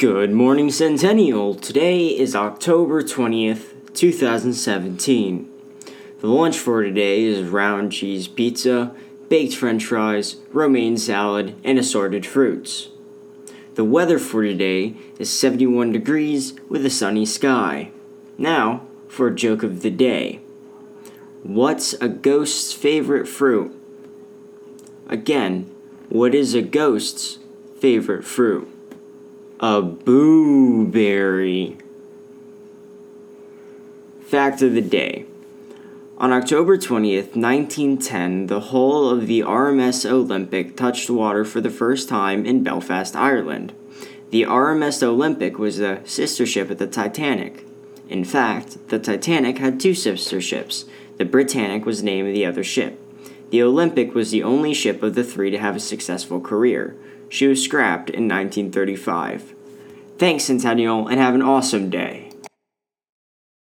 Good morning, Centennial. Today is October 20th, 2017. The lunch for today is round cheese pizza, baked french fries, romaine salad, and assorted fruits. The weather for today is 71 degrees with a sunny sky. Now, for a joke of the day. What's a ghost's favorite fruit? Again, what is a ghost's favorite fruit? A blueberry. Fact of the day. On October 20th, 1910, the hull of the RMS Olympic touched water for the first time in Belfast, Ireland. The RMS Olympic was the sister ship of the Titanic. In fact, the Titanic had two sister ships. The Britannic was the name of the other ship. The Olympic was the only ship of the three to have a successful career. She was scrapped in 1935. Thanks, Centennial, and have an awesome day.